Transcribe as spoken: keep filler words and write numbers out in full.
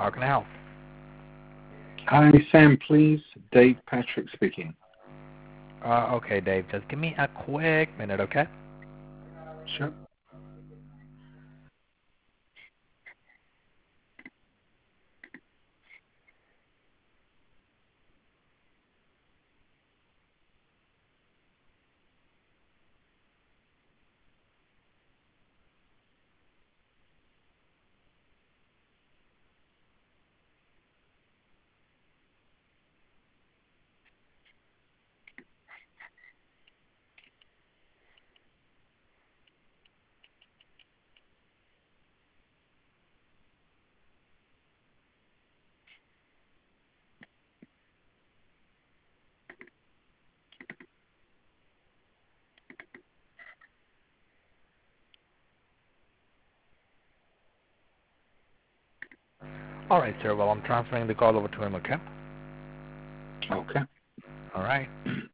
How can I help? Hi, Sam, please. Dave Patrick speaking. Uh, okay, Dave, just give me a quick minute, okay? Sure. All right, sir. Well, I'm transferring the call over to him, okay? Okay. All right.